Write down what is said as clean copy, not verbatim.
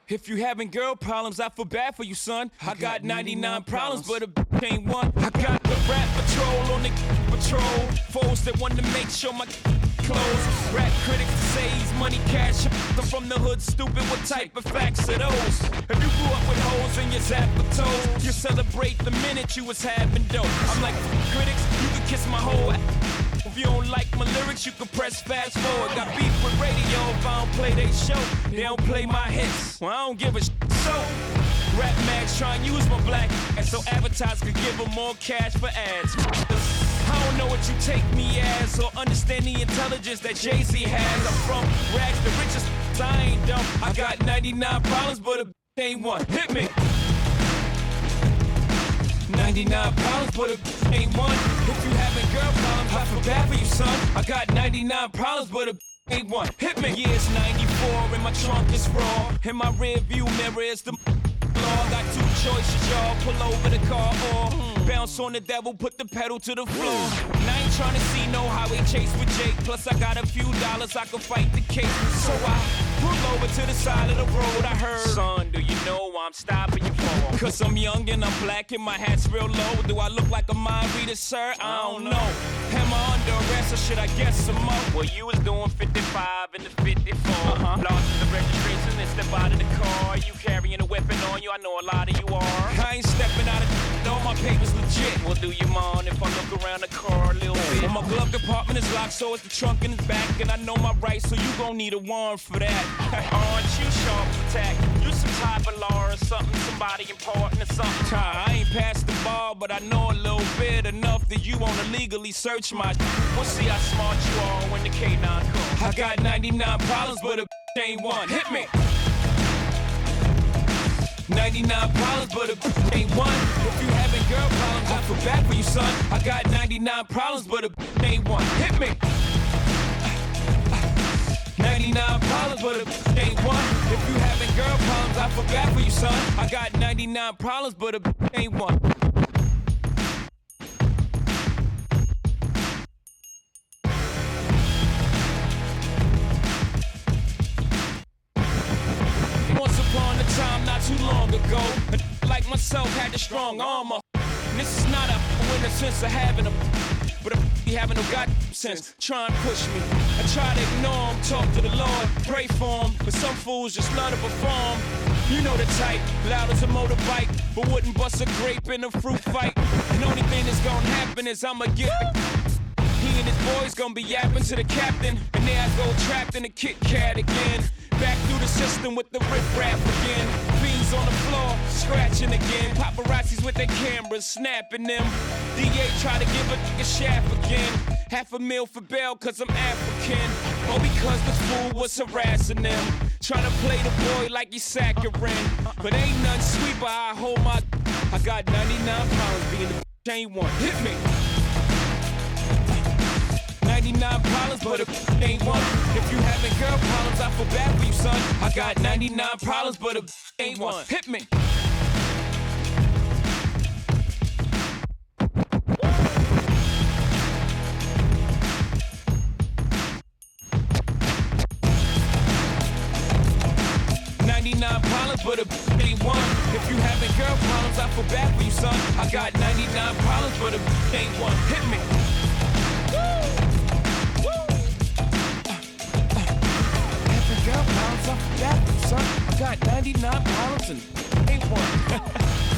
If you having girl problems, I feel bad for you, son. I got 99 problems, but a ain't one. I got the rap patrol on the patrol. Foes that want to make sure my clothes. Rap critics to say he's money cash. I'm from the hood, stupid. What type of facts are those? If you grew up with holes in your zapper toes, you celebrate the minute you was having dope. I'm like, critics, you can kiss my whole ass. If you don't like my lyrics, you can press fast forward. Got beef with radio if I don't play they show. They don't play my hits, well I don't give a so rap mags try and use my black ass so advertisers could give them more cash for ads. I don't know what you take me as or understand the intelligence that Jay-Z has. I'm from rags, the richest, I ain't dumb. I got 99 problems, but a ain't one. Hit me. 99 problems, but a ain't one. If you having girl problems, I feel bad for you, son. I got 99 problems, but a ain't one. Hit me. Yeah, it's 94 and my trunk is raw. In my rear view mirror is the law. Got two choices, y'all. Pull over the car or bounce on the devil, put the pedal to the floor. And I ain't tryna see no highway chase with Jake. Plus I got a few dollars, I can fight the case. So I pull over to the side of the road. I heard, son, do you know why I'm stopping you for? Cause I'm young and I'm black and my hat's real low. Do I look like a mind reader, sir? I don't know. Am I under arrest or should I guess I'm up? Well, you was doing 55 in the 54. Lost the registration and step out of the car. You carrying a weapon on you, I know a lot of you are. I ain't stepping out of all my papers legit. Well, do you mind if I look around the car a little bit? Well, my glove compartment is locked, so it's the trunk in the back. And I know my rights, so you gon' need a warrant for that. Aren't you sharp attack? You some type of law or something, somebody important or something. I ain't passed the bar, but I know a little bit enough that you wanna legally search my We'll see how smart you are when the K9 comes. I got 99 problems, but a ain't one. Hit me. 99 problems, but a ain't one. If you having girl problems, I feel bad for you, son. I got 99 problems, but a ain't one. Hit me. 99 problems, but a ain't one. If you having girl problems, I feel bad for you, son. I got 99 problems, but a ain't one. Once upon a time, not too long ago, like myself had the strong armor. And this is not a winner sense of having a, but a having no god sense. Try and push me. I try to ignore him, talk to the Lord, pray for him. But some fools just love to perform. You know the type, loud as a motorbike, but wouldn't bust a grape in a fruit fight. And the only thing that's gonna happen is I'ma get. He and his boys gonna be yapping to the captain, and there I go trapped in a Kit Kat again. Back through the system with the riff-raff again. Fiends on the floor, scratching again. Paparazzis with their cameras, snapping them. DA try to give a shaft again. $500,000 for bail cause I'm African. Or because the fool was harassing them. Trying to play the boy like he's saccharine. But ain't nothing sweet but I hold my I got 99 pounds being the ain't one. Hit me. 99 problems, but a ain't one. If you having girl problems, I feel bad for you, son. I got 99 problems, but a ain't one. Hit me. Problems, but a ain't one. If you having girl problems, I feel bad for you, son. I got 99 problems, but a ain't one. Hit me. Having girl problems, I feel bad for you, son. I got 99 problems and ain't one.